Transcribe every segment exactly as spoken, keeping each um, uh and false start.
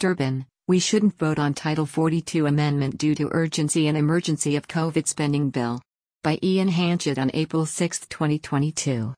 Durbin, we shouldn't vote on Title forty-two amendment due to urgency and emergency of COVID spending bill. By Ian Hanchett on April sixth, twenty twenty-two.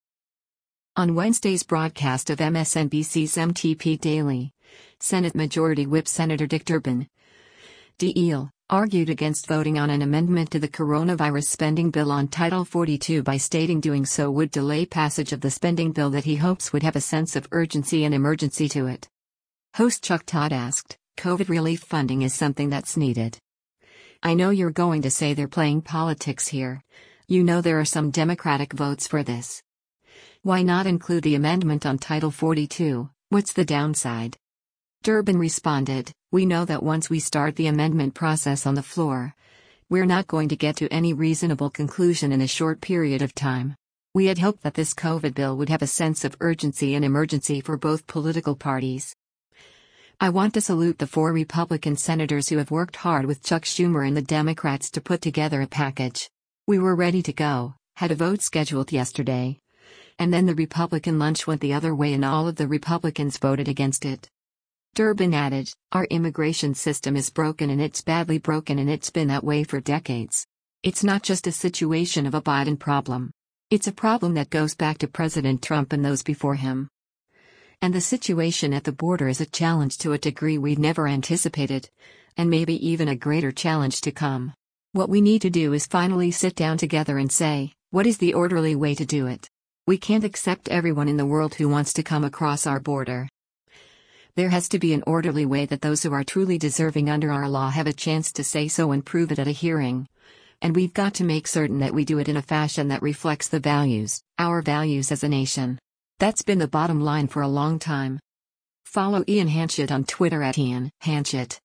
On Wednesday's broadcast of M S N B C's M T P Daily, Senate Majority Whip Senator Dick Durbin, D L, argued against voting on an amendment to the coronavirus spending bill on Title forty-two by stating doing so would delay passage of the spending bill that he hopes would have a sense of urgency and emergency to it. Host Chuck Todd asked, "COVID relief funding is something that's needed. I know you're going to say they're playing politics here. You know there are some Democratic votes for this. Why not include the amendment on Title forty-two, what's the downside?" Durbin responded, "We know that once we start the amendment process on the floor, we're not going to get to any reasonable conclusion in a short period of time. We had hoped that this COVID bill would have a sense of urgency and emergency for both political parties. I want to salute the four Republican senators who have worked hard with Chuck Schumer and the Democrats to put together a package. We were ready to go, had a vote scheduled yesterday. And then the Republican lunch went the other way and all of the Republicans voted against it." Durbin added, "Our immigration system is broken and it's badly broken and it's been that way for decades. It's not just a situation of a Biden problem. It's a problem that goes back to President Trump and those before him. And the situation at the border is a challenge to a degree we'd never anticipated, and maybe even a greater challenge to come. What we need to do is finally sit down together and say, what is the orderly way to do it? We can't accept everyone in the world who wants to come across our border. There has to be an orderly way that those who are truly deserving under our law have a chance to say so and prove it at a hearing. And we've got to make certain that we do it in a fashion that reflects the values, our values as a nation. That's been the bottom line for a long time." Follow Ian Hanchett on Twitter at Ian Hanchett.